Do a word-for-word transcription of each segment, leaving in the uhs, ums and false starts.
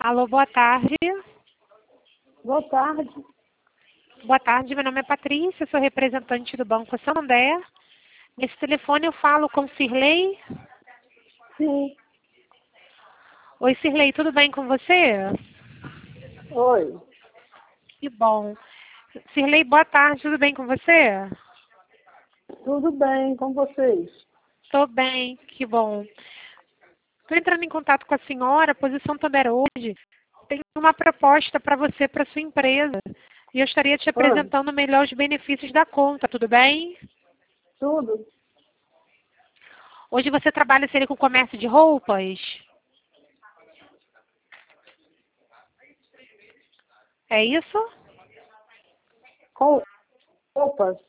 Alô, boa tarde. Boa tarde. Boa tarde, meu nome é Patrícia, sou representante do Banco Santander. Nesse telefone eu falo com Cirlei. Sim. Oi, Cirlei, tudo bem com você? Oi. Que bom. Cirlei, boa tarde, tudo bem com você? Tudo bem com vocês? Estou bem, que bom. Estou entrando em contato com a senhora, a Posição Santander hoje tem uma proposta para você, para sua empresa. E eu estaria te Ah, apresentando melhor os benefícios da conta, tudo bem? tudo? Hoje você trabalha seria com comércio de roupas? É isso? Com roupas?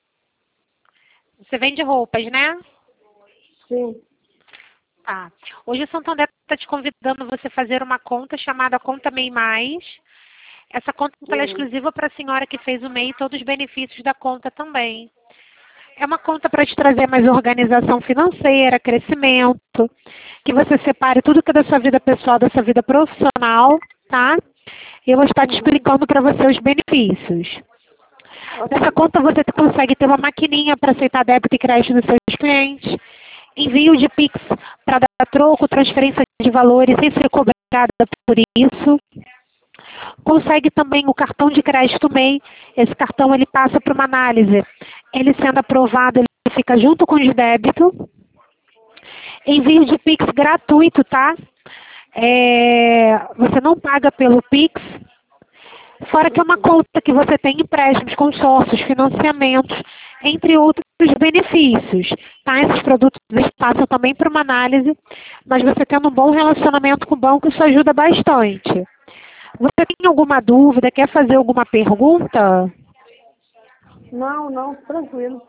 Você vende roupas, né? Sim. Tá. Hoje o Santander está te convidando você a fazer uma conta chamada Conta MEI Mais. Essa conta ela é Uhum. exclusiva para a senhora que fez o MEI e todos os benefícios da conta também. É uma conta para te trazer mais organização financeira, crescimento, que você separe tudo que é da sua vida pessoal, da sua vida profissional, tá? E eu vou estar te Uhum. explicando para você os benefícios. Ok. Nessa conta você consegue ter uma maquininha para aceitar débito e crédito dos seus clientes, envio de Pix para dar troco, transferência de valores sem ser cobrada por isso. Consegue também o cartão de crédito MEI. Esse cartão ele passa para uma análise. Ele sendo aprovado, ele fica junto com o de débito. Envio de Pix gratuito, tá? É, você não paga pelo Pix. Fora que é uma Uhum. conta que você tem empréstimos, consórcios, financiamentos, entre outros benefícios. Tá? Esses produtos eles passam também para uma análise, mas você tendo um bom relacionamento com o banco, isso ajuda bastante. Você tem alguma dúvida, quer fazer alguma pergunta? Não, não, tranquilo.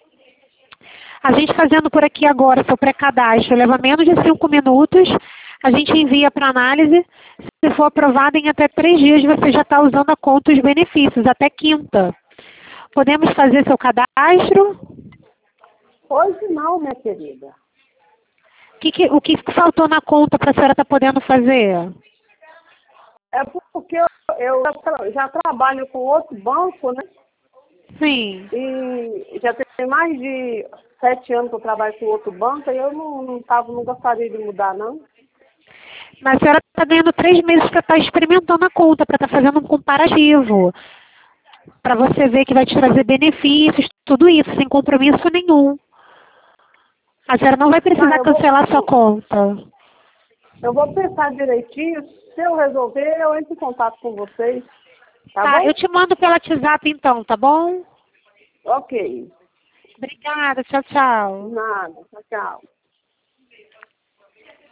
A gente fazendo por aqui agora seu pré-cadastro, leva menos de cinco minutos, a gente envia para análise. Se for aprovado em até três dias, você já está usando a conta os benefícios, até quinta. Podemos fazer seu cadastro? Hoje não, minha querida. O que, que- o que faltou na conta para a senhora estar podendo fazer? É porque eu, eu já tra- já trabalho com outro banco, né? Sim. E já tem mais de sete anos que eu trabalho com outro banco e eu não, não, tava, não gostaria de mudar, não. Mas a senhora está ganhando três meses para estar experimentando a conta, para estar fazendo um comparativo. Para você ver que vai te trazer benefícios, tudo isso, sem compromisso nenhum. A senhora não vai Tá, precisar eu vou, cancelar sua conta. eu vou pensar direitinho. Se eu resolver, eu entro em contato com vocês. Tá Tá, bom? eu te mando pelo WhatsApp então, tá bom? Ok. Obrigada, tchau, tchau. Nada. Tchau, tchau.